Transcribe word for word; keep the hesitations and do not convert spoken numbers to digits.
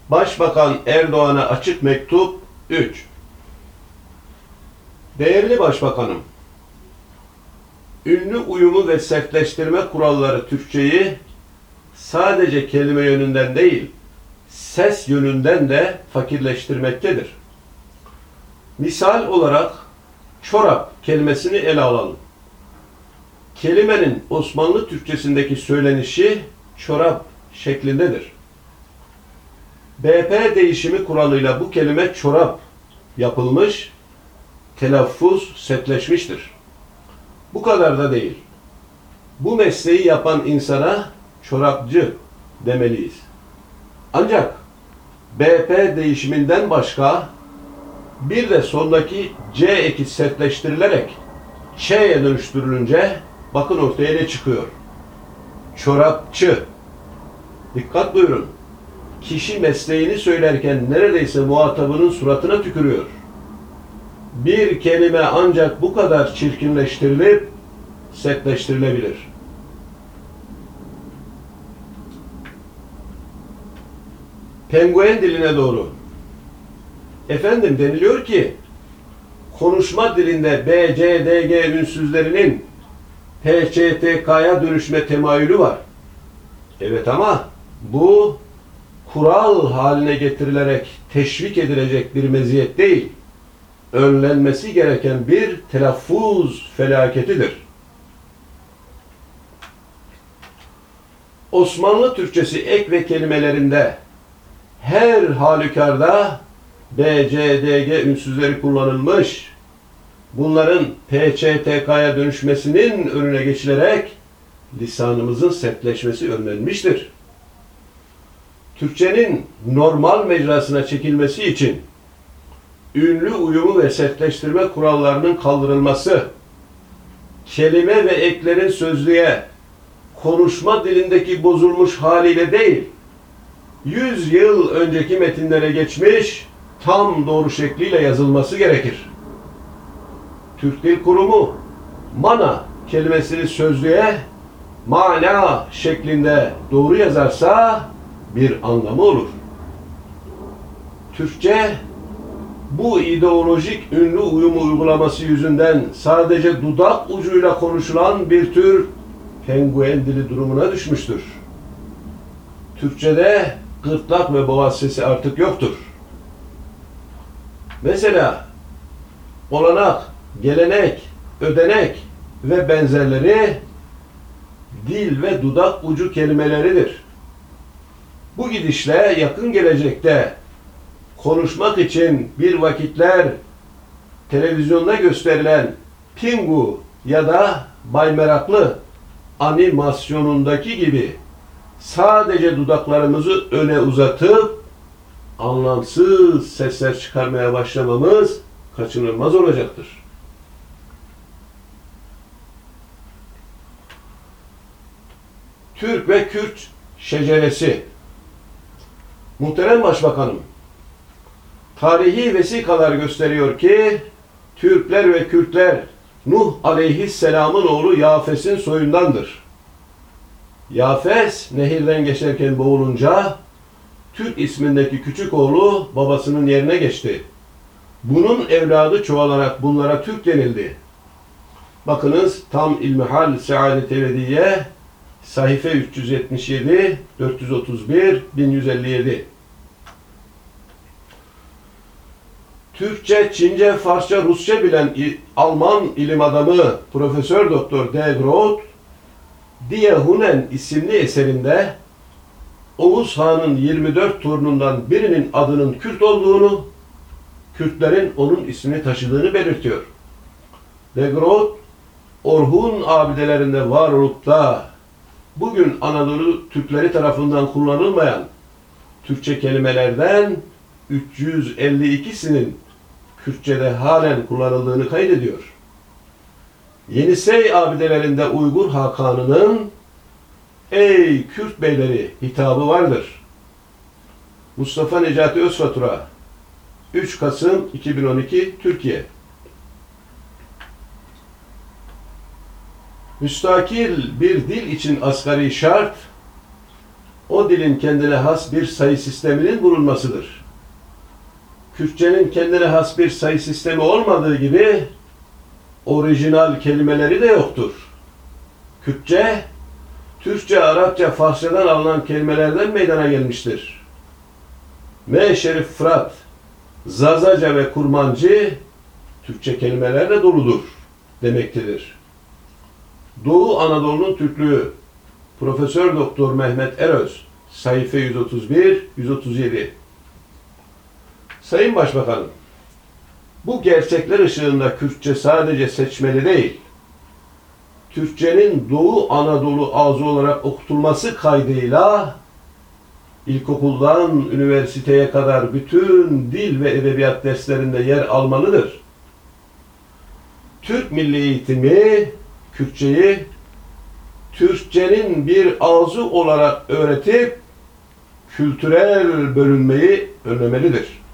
Başbakan Erdoğan'a açık mektup üç. Değerli Başbakanım, ünlü uyumu ve sertleştirme kuralları Türkçeyi sadece kelime yönünden değil, ses yönünden de fakirleştirmektedir. Misal olarak çorap kelimesini ele alalım. Kelimenin Osmanlı Türkçesindeki söylenişi çorap şeklindedir. B P değişimi kuralıyla bu kelime çorap yapılmış, telaffuz sertleşmiştir. Bu kadar da değil. Bu mesleği yapan insana çorapçı demeliyiz. Ancak B P değişiminden başka bir de sondaki C eki sertleştirilerek Ç'ye dönüştürülünce bakın ortaya ne çıkıyor? Çorapçı. Dikkat buyurun. Kişi mesleğini söylerken neredeyse muhatabının suratına tükürüyor. Bir kelime ancak bu kadar çirkinleştirilip sertleştirilebilir. Penguen diline doğru. Efendim deniliyor ki konuşma dilinde B, C, D, G ünsüzlerinin P, Ç, T, K'ya dönüşme temayülü var. Evet ama bu kural haline getirilerek teşvik edilecek bir meziyet değil, önlenmesi gereken bir telaffuz felaketidir. Osmanlı Türkçesi ek ve kelimelerinde her halükarda B, C, D, G ünsüzleri kullanılmış. Bunların P, Ç, T, K'ya dönüşmesinin önüne geçilerek lisanımızın sertleşmesi önlenmiştir. Türkçenin normal mecrasına çekilmesi için ünlü uyumu ve sertleştirme kurallarının kaldırılması, kelime ve eklerin sözlüğe konuşma dilindeki bozulmuş haliyle değil, yüz yıl önceki metinlere geçmiş, tam doğru şekliyle yazılması gerekir. Türk Dil Kurumu, mana kelimesini sözlüğe mana şeklinde doğru yazarsa bir anlamı olur. Türkçe, bu ideolojik ünlü uyumu uygulaması yüzünden sadece dudak ucuyla konuşulan bir tür penguen dili durumuna düşmüştür. Türkçe'de gırtlak ve boğaz sesi artık yoktur. Mesela olanak, gelenek, ödenek ve benzerleri dil ve dudak ucu kelimeleridir. Bu gidişle yakın gelecekte konuşmak için bir vakitler televizyonda gösterilen Pingu ya da Bay Meraklı animasyonundaki gibi sadece dudaklarımızı öne uzatıp anlamsız sesler çıkarmaya başlamamız kaçınılmaz olacaktır. Türk ve Kürt şeceresi. Muhterem Başbakanım, tarihi vesikalar gösteriyor ki Türkler ve Kürtler Nuh aleyhisselamın oğlu Yafes'in soyundandır. Yafes nehirden geçerken boğulunca Türk ismindeki küçük oğlu babasının yerine geçti. Bunun evladı çoğalarak bunlara Türk denildi. Bakınız tam İlmihal Saadet Ebediye sayfa üç yüz yetmiş yedi, dört yüz otuz bir, bin yüz elli yedi. Türkçe, Çince, Farsça, Rusça bilen Alman ilim adamı Profesör Doktor De Groot, Die Hunen isimli eserinde Oğuz Han'ın yirmi dört torunundan birinin adının Kürt olduğunu, Kürtlerin onun ismini taşıdığını belirtiyor. De Groot, Orhun abidelerinde var olup da bugün Anadolu Türkleri tarafından kullanılmayan Türkçe kelimelerden üç yüz elli ikisinin Kürtçe'de halen kullanıldığını kaydediyor. Yenisey abidelerinde Uygur Hakanı'nın "Ey Kürt beyleri" hitabı vardır. Mustafa Necati Özfatura, üç Kasım iki bin on iki, Türkiye. Müstakil bir dil için asgari şart, o dilin kendine has bir sayı sisteminin bulunmasıdır. Kürtçenin kendine has bir sayı sistemi olmadığı gibi orijinal kelimeleri de yoktur. Kürtçe, Türkçe, Arapça, Farsçadan alınan kelimelerden meydana gelmiştir. M. Şerif Fırat, Zazaca ve Kurmancı Türkçe kelimelerle doludur demektedir. Doğu Anadolu'nun Türklüğü Profesör Doktor Mehmet Eröz, sayfa yüz otuz bir yüz otuz yedi. Sayın Başbakanım, bu gerçekler ışığında Kürtçe sadece seçmeli değil, Türkçenin Doğu Anadolu ağzı olarak okutulması kaydıyla ilkokuldan üniversiteye kadar bütün dil ve edebiyat derslerinde yer almalıdır. Türk milli eğitimi Kürtçeyi Türkçenin bir ağzı olarak öğretip kültürel bölünmeyi önlemelidir.